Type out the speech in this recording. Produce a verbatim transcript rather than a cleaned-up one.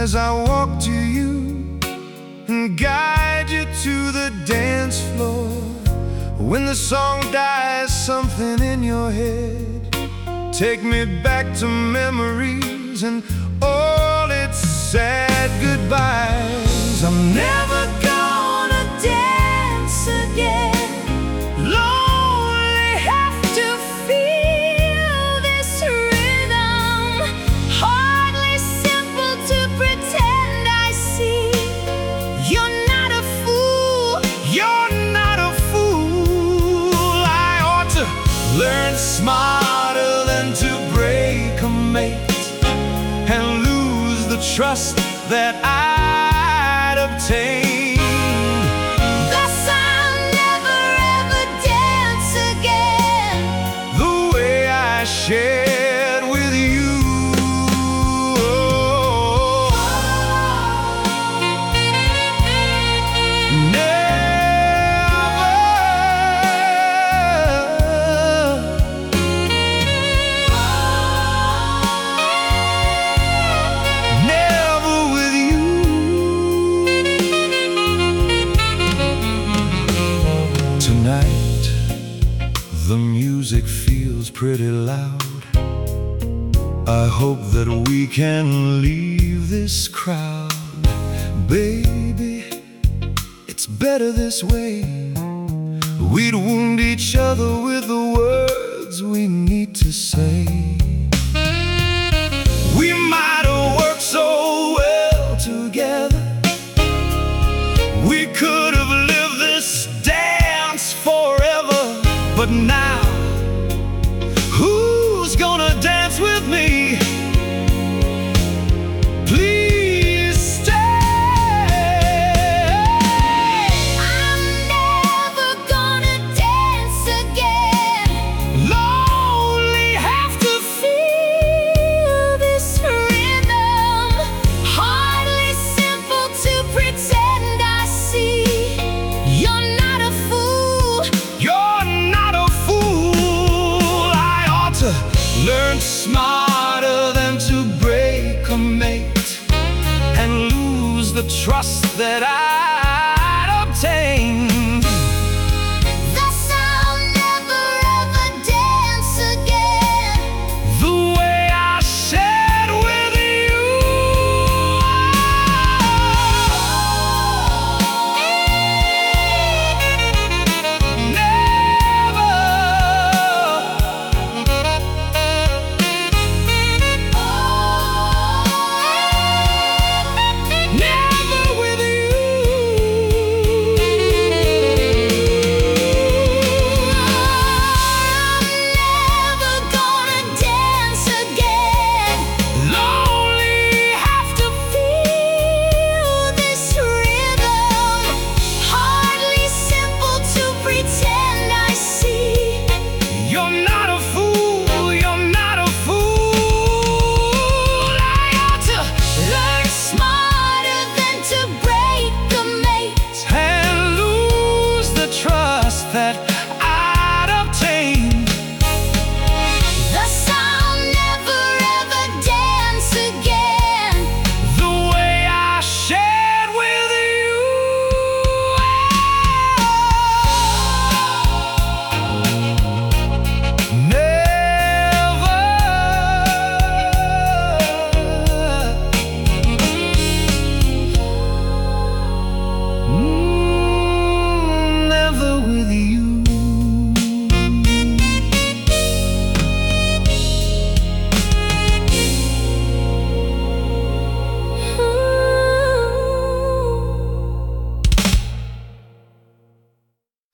as I walk to you and guide you to the dance floor. When the song dies, something in your head take me back to memories and all its sad goodbyes. I'm never gonna dance again. Lonely, have to feel this rhythm. Hardly simple to pretend I see. You're not a fool. You're not a fool. I ought to learn smarter than to break a mate and lose the trust that I'd obtained. Thus I'll never ever dance again the way I shared with you. Tonight, the music feels pretty loud. I hope that we can leave this crowd. Baby, it's better this way. We'd wound each other with the words we need to say. We might have worked so well together. We could have lived this dance forever. But now, who's gonna dance with me? Please stay. I'm never gonna dance again. Lonely, have to feel this rhythm. Hardly simple to pretend I see. You're not a fool. You're not a fool. I ought to learn smarter than to break a mate and lose the trust that I